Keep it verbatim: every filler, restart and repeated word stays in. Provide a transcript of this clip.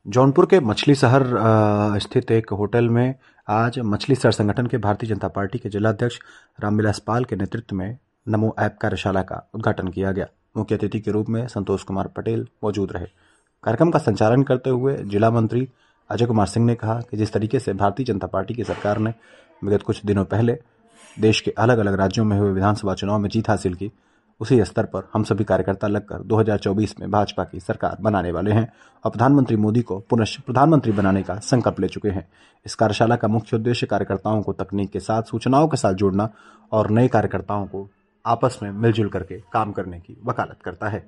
जौनपुर के मछली शहर अ, स्थित एक होटल में आज मछली शहर संगठन के भारतीय जनता पार्टी के जिलाध्यक्ष रामविलास पाल के नेतृत्व में नमो ऐप कार्यशाला का उद्घाटन किया गया। मुख्य अतिथि के रूप में संतोष कुमार पटेल मौजूद रहे। कार्यक्रम का संचालन करते हुए जिला मंत्री अजय कुमार सिंह ने कहा कि जिस तरीके से भारतीय जनता पार्टी की सरकार ने विगत कुछ दिनों पहले देश के अलग अलग राज्यों में हुए विधानसभा चुनाव में जीत हासिल की, उसी स्तर पर हम सभी कार्यकर्ता लगकर दो हज़ार चौबीस में भाजपा की सरकार बनाने वाले हैं और प्रधानमंत्री मोदी को पुनः प्रधानमंत्री बनाने का संकल्प ले चुके हैं। इस कार्यशाला का मुख्य उद्देश्य कार्यकर्ताओं को तकनीक के साथ सूचनाओं के साथ जोड़ना और नए कार्यकर्ताओं को आपस में मिलजुल करके काम करने की वकालत करता है।